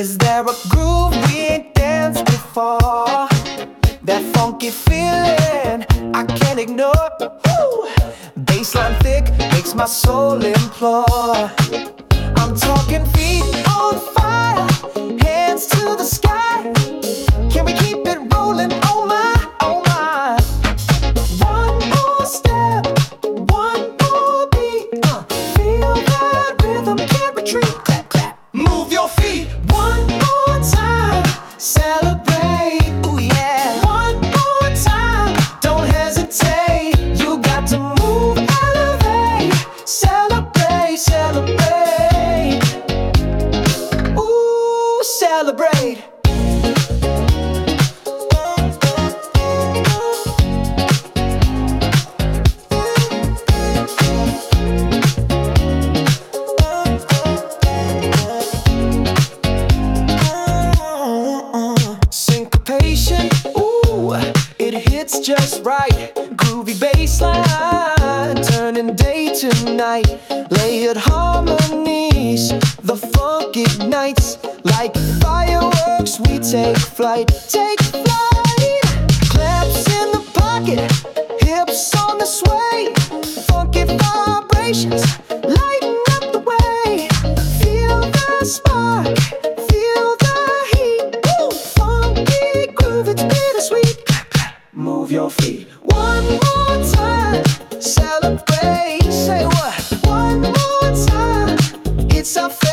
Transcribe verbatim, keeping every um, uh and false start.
Is there a groove we ain't danced before? That funky feeling I can't ignore. Woo! Bassline thick makes my soul implore. I'm talking feet on fire, hands to the sky. Can we keep it rolling? Oh my, oh my. One more step, one more beat. uh, Feel that rhythm, can't retreat. Clap, clap. Move your feet. One more time, celebrate. Ooh yeah. One more time, don't hesitate. You got to move, elevate. Celebrate, celebrate. Ooh, celebrate. Syncopation, ooh, it hits just right. Groovy bassline, turning day to night. Layered harmonies, the funk ignites. Like fireworks, we take flight. Take flight. Claps in the pocket, hips on the sway. Funky vibrations, lighten up the way. Feel the spark, feel the heat. Woo! Funky groove, it's bittersweet. Move your feet. One more time, celebrate. Say what? One more time, it's our